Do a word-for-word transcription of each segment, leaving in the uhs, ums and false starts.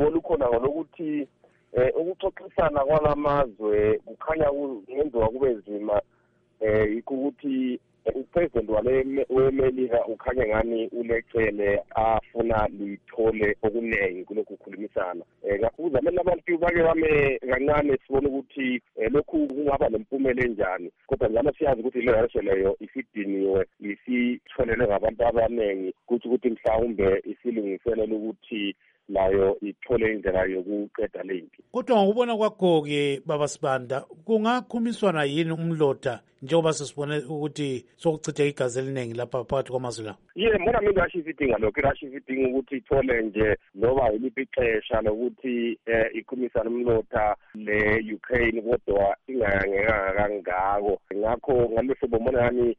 olukhona ngolokuthi eh ukuxoxisana kwalamazwe kukhanya kungenziwa kube nzima eh ukuthi upresident wale weMelika ukhanya ngani ulecele afuna lithole okunengi kulokhu kukhulumisana eh kakhulu zamele abantu bake bame kancane sibona ukuthi lokhu kungaba nempumela enjani kodwa njalo siyazi ukuthi le rashe leyo isidiniwe isitholele ngabantu abanengi kuthi ukuthi mhlawumbe isilungiselela ukuthi layo ithole indlela yokuqeda lempi. Kodwa ngokubona kwakho-ke baba Sibanda kungakhumiswana yini umlota njengoba sesibone ukuthi sokuchitheka igazi eliningi lapha phakathi kwamazwe lawo? Ye mbona mina rashi isidinga lokho rashi isidinga ukuthi ithole nje loba yiliphi ixesha lokuthi ikhumisana umlota le-Ukraine kodwa ingayangeka kangako ngakho ngalesebo mbona yani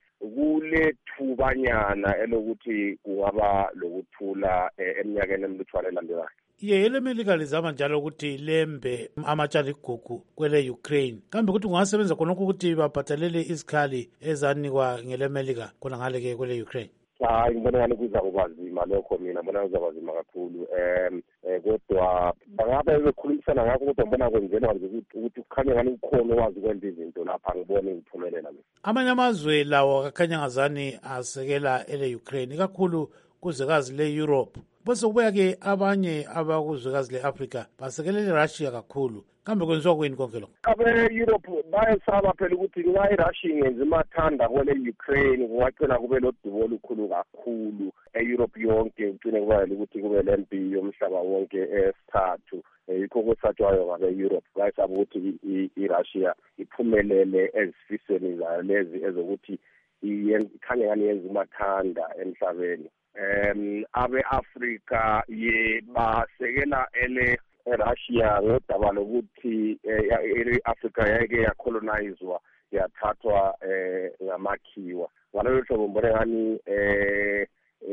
kulethubanyana elokuthi kungaba lokuthula eminyakeni emilutshwana elandelayo. Ye elemelika lizama njalo ukuthi lembe amatshali igugu kwele Ukraine kambe ukuthi kungasebenza khonokho ukuthi babhatalele izikhali ezanikwa ngelemelika khona ngale ke kwele Ukraine? Hayi ngibona ngani kuza kuba nzima lokho mina mbona kuza nzima kakhulu em kodwa bangabe bekhulumisana ngakho kodwa mbona kwenzelwa nje ukuthi kukhanya ngani ukhona owazi ukwenza izinto lapha ngibone ngiphumelela mina. Amanye amazwe lawo akakhanya ngazani asekela ele Ukraine kakhulu kuzwekazi le-Europe bese kubuya-ke abanye abakuzwekazi le-Africa basekelele Russia kakhulu kambe kwenziwa kuyini konke lokho? Abe-Europe bayesaba phela ukuthi nxa iRussia ingenza imathanda kwele Ukraine kungagcina kube lodubo olukhulu kakhulu e-Europe yonke kugcine kubayela ukuthi kube lempi yomhlaba wonke esithathu yikho kwesatshwayo ngabe-Europe bayesaba ukuthi iRussia iphumelele ezifisweni zayo lezi ezokuthi ikhanye ngani yenza imathanda emhlabeni. Um abe-Afrika ye basekela ele eRussia ngodaba lokuthi i-Afrika yake yacolonizwa yathathwa ngamakhiwa ngalolo hlobo mbona ngani eh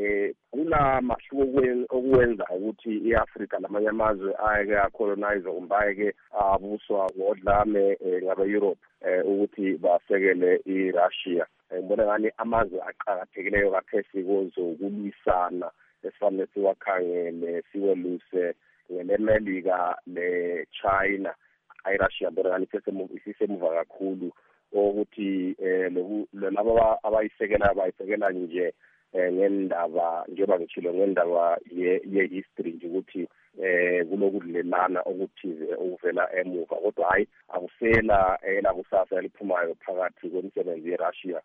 kula mahluko okwenza ukuthi iAfrika lamanye amazwe ayeke yacolonize kumbe ayeke abuswa ngodlame ngabe-Europe ukuthi basekele iRussia. Ngibona ngani amazwe aqhakathekileyo kakhesi kozokulwisana esifanele siwakhangele siweluse ngelemelika le-China iRussia mbona ngani isisemuva kakhulu ukuthi labo abayisekela bayisekela nje ngendaba njengoba ngitshilo ngendaba ye-history nje ukuthi eh kulokudlelana okuthize okuvela emuva kodwa hayi akusela ela kusasa eliphumayo phakathi kwemisebenzi yeRussia